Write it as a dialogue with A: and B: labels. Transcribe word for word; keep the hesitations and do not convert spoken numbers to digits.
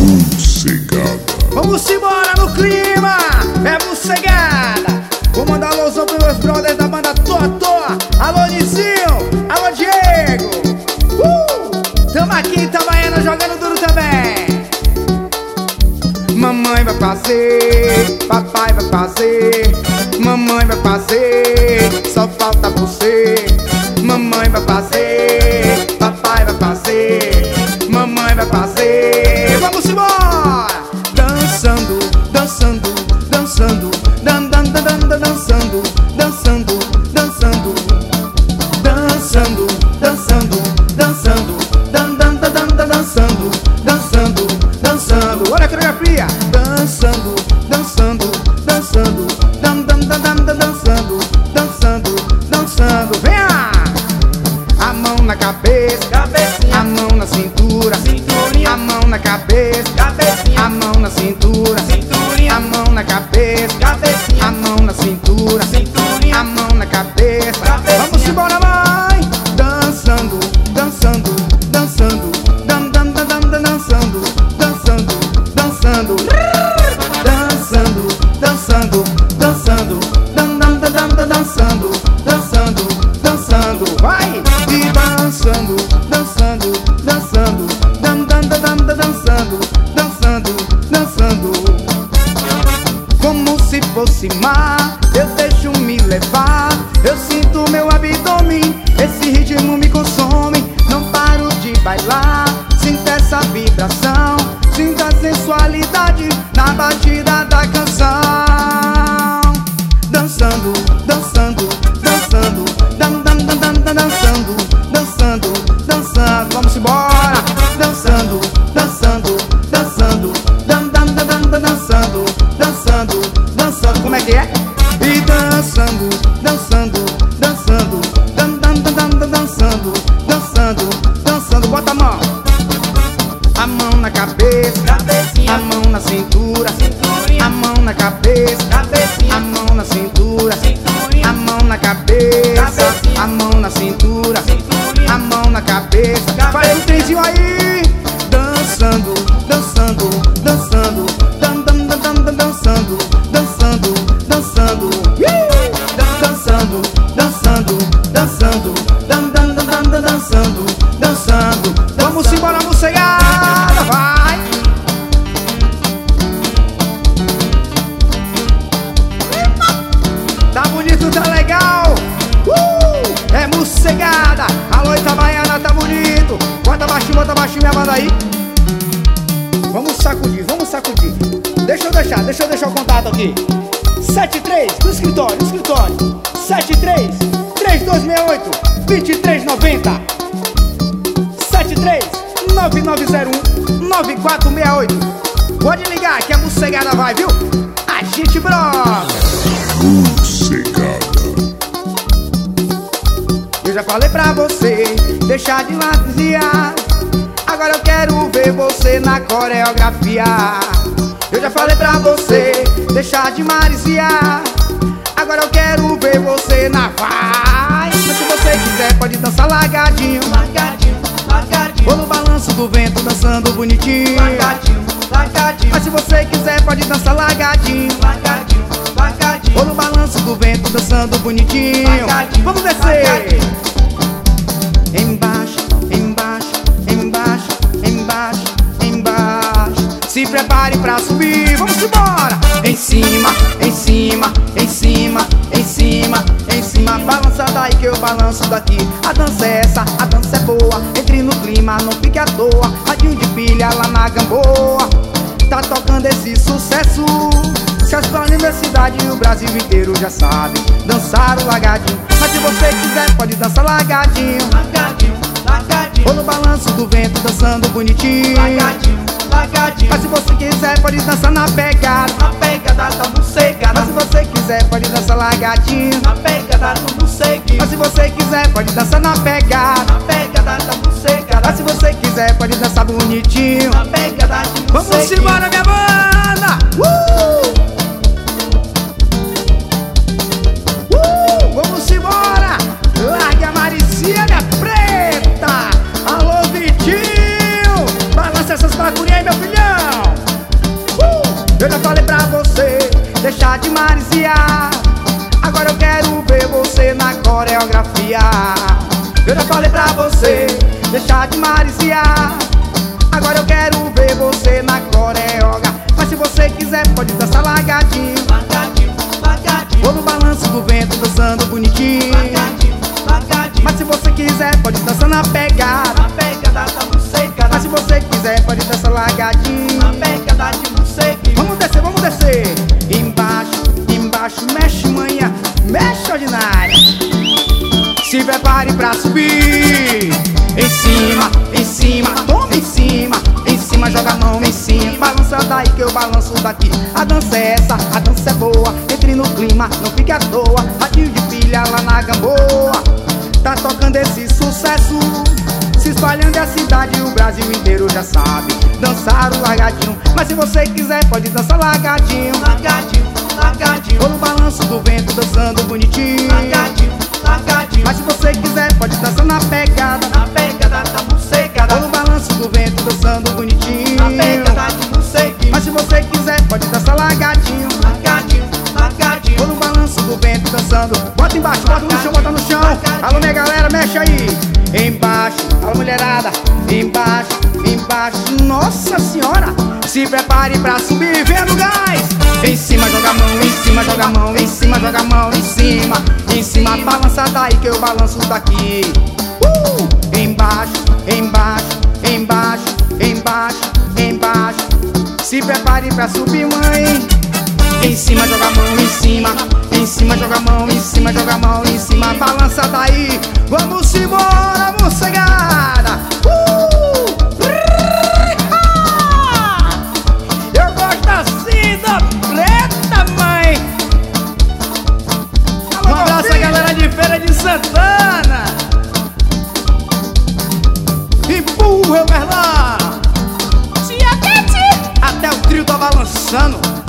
A: Mocegada.
B: Vamos embora no clima, é Mocegada. Vou mandar alusão pros meus brothers da banda Totó. Alô Nizinho, alô Diego. uh! Tamo aqui em Itabaiana jogando duro também. Mamãe vai fazer, papai vai fazer. Mamãe vai fazer, só falta você. Mamãe vai fazer, papai vai fazer. Mamãe vai fazer. Vamos embora! Dançando, dançando, dançando, dan, dan, dan, dan, dançando, dançando, dançando, dançando, dançando, dançando, dan, dan, dan, dan, dançando, dançando, dançando. Olha a coreografia! Dançando, dançando, dançando, dan, dan, dan, dan, dançando, dançando, dançando. Venha! A mão na cabeça, cabecinha. A mão na cintura, cinturinha. A mão na cabeça, cabecinha. A mão na cintura, cinturinha. A mão na cabeça, cabecinha. A mão na cintura, cinturinha. A mão na cabeça, cabecinha. Vamos embora, mãe! Dançando, dançando, dançando, dan, dan, dan, dan, dançando, dançando, dançando, dançando, dançando, dançando, dan, dan, dan, dan, dançando, dançando, dançando, vai! E dançando, dançando, dançando, dan, dan, dan, dan, dançando, dançando, dançando. Como se fosse mar, eu deixo me levar. Eu sinto meu abdômen, esse ritmo me consome. Não paro de bailar, sinto essa vibração. Sinto a sensualidade na batida da canção. Dançando, dançando, dançando, dan, dan, dan, dan, dan, dançando, dançando, dançando. Vamos embora! Dançando, dançando, dançando, dan, dan, dan, dan, dan, dançando, dançando, dançando. Como é que é? E dançando, dançando, dançando, dan, dan, dan, dan, dan, dançando, dançando, dançando. Bota a mão. A mão na cabeça, cabecinha. A mão na cintura, cinturinha. A mão na cabeça, cabecinha. A mão na cintura, cinturinha. A mão na cabeça, cabecinha. A mão na cintura, cinturinha. A mão na cabeça, cabecinha. Faz um trenzinho aí. Dançando, dançando, dançando, dan, dan, dan, dan, dan, dançando, dançando, dançando, uh! dançando, dançando, dançando, dan, dan, dan, dan, dan, dançando, dançando. Vamos embora, Mocegada, vai! Tá bonito, tá legal! Uh! É Mocegada! Alô, Itabaiana, tá bonito! Bota baixinho, bota baixinho minha banda aí! Vamos sacudir, vamos sacudir! Deixa eu deixar, deixa eu deixar o contato aqui! sete três do escritório, do escritório! sete três, três dois seis oito, dois três nove zero sete três, nove nove zero um, nove quatro seis oito. Pode ligar que a Mocegada vai, viu? A gente brota!
A: Mocegada.
B: Eu já falei pra você deixar de laziar. Agora eu quero ver você na coreografia. Eu já falei pra você deixar de mariciar. Agora eu quero ver você na vai. Mas se você quiser pode dançar largadinho, largadinho, largadinho. Ou no balanço do vento dançando bonitinho, largadinho, largadinho. Mas se você quiser pode dançar largadinho, largadinho, largadinho. Ou no balanço do vento dançando bonitinho, largadinho. Vamos descer, largadinho. Embaixo, embaixo, embaixo, embaixo, embaixo. Se prepare pra subir, vamos embora. Em cima, em cima, em cima, em cima, em cima. Balança daí que eu balanço daqui. A dança é essa, a dança é boa. Entre no clima, não fique à toa. Radinho de pilha lá na Gamboa tá tocando esse sucesso. Se as pra universidade e o Brasil inteiro já sabe dançar o largadinho. Mas se você quiser pode dançar largadinho, largadinho, largadinho. Ou no balanço do vento dançando bonitinho, largadinho, largadinho. Mas se você quiser pode dançar na pegada, na pegada da Mocegada. Mas se você quiser pode dançar largadinho, na pegada do Mocegada. Mas se você quiser pode dançar na pegada, na pegada da Mocegada. Mas se você quiser pode dançar bonitinho, na pegada de Mocegada. Vamos embora, minha banda! Uh! Uh! Vamos embora! Largue a Maricia, minha preta! Alô, Vitinho! Balança essas bagulhinhas aí, meu filhão! Eu já falei pra você deixar de mariciar, agora eu quero ver você na coreografia. Eu já falei pra você deixar de mariciar, agora eu quero ver você na coreografia. Mas se você quiser pode dançar largadinho,
A: Largadinho, largadinho,
B: ou no balanço do vento dançando bonitinho.
A: largadinho, largadinho.
B: Mas se você quiser pode dançar na pegada,
A: A pegada da buceca,
B: mas se você quiser pode dançar largadinho.
A: a pegada de buceca.
B: Vamos descer, vamos descer. Embaixo, embaixo, mexe manhã, mexe ordinária. Se prepare pra subir. Em cima, em cima, toma em cima. Em cima, joga a mão em cima. Balança daí que eu balanço daqui. A dança é essa, a dança é boa. Entre no clima, não fique à toa. Radinho de pilha lá na Gamboa tá tocando esse sucesso, se espalhando a cidade e o Brasil inteiro já sabe dançar o largadinho. Mas se você quiser pode dançar largadinho,
A: Largadinho, largadinho,
B: ou no balanço do vento dançando bonitinho.
A: largadinho, largadinho.
B: Mas se você quiser pode dançar na pegada,
A: A pegada da buceca,
B: ou no balanço do vento dançando bonitinho.
A: a pegada de buceca.
B: Mas se você quiser pode dançar largadinho,
A: Largadinho, largadinho,
B: ou no balanço do vento dançando. Bota embaixo, bota no chão, bota no chão. Alô minha galera, mexe aí. Embaixo, alô mulherada. Embaixo, embaixo, nossa senhora. Se prepare pra subir, vem no gás. Em cima joga a mão, em cima joga a mão, em cima joga a mão, em cima. Em cima, balança daí que eu balanço daqui. uh! Embaixo, embaixo, embaixo, embaixo, embaixo. Se prepare pra subir, mãe. Em cima joga a mão, em cima. Em cima joga a mão, em cima joga a mão, em cima, balança daí. Vamos embora, moçagada. Uh! Eu gosto assim da preta, mãe. Um abraço a galera de Feira de Santana. Empurra, Bernardo.
C: Tia Tete!
B: Até o trio tá balançando.